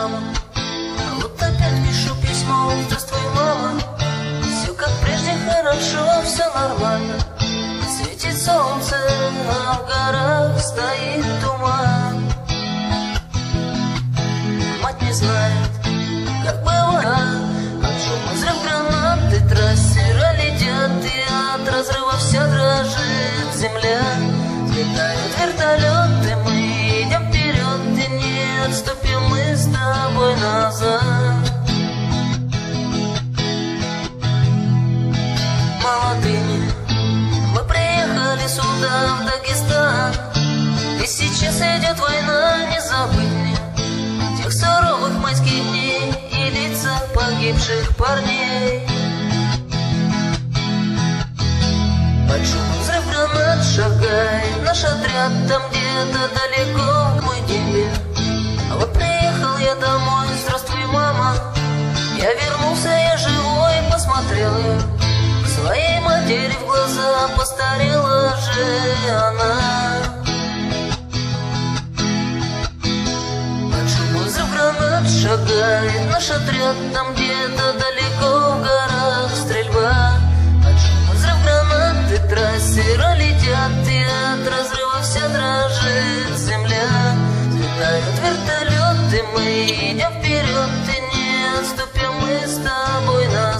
мама. Вот опять пишу письмо: здравствуй, мама. Все как прежде, хорошо, все нормально. Светит солнце, а в горах стоит туман. Мать не знает, как бывает, от шума взрыв гранаты, трассера летят, и от разрыва вся дрожит земля. Взлетают вертолеты, мы идем вперед, и не отступим мы с тобой назад. Молодыми мы приехали сюда, в Дагестан, и сейчас идет война, не забыть мне тех суровых майских дней и лица погибших парней. Под шумом взрыв гранат шагает наш отряд, там где-то далеко мой дембель. А вот приехал я домой, здравствуй, мама. Я вернулся, я живой, посмотрел я своей матери в глаза, постарела же она. Под шумом взрыв гранат шагает наш отряд, там где-то далеко в горах стрельба. Под шумом взрыв гранат, и трассера летят, и от разрыва вся дрожит земля. Взлетают вертолеты, мы идем вперед, и не отступим мы с тобой на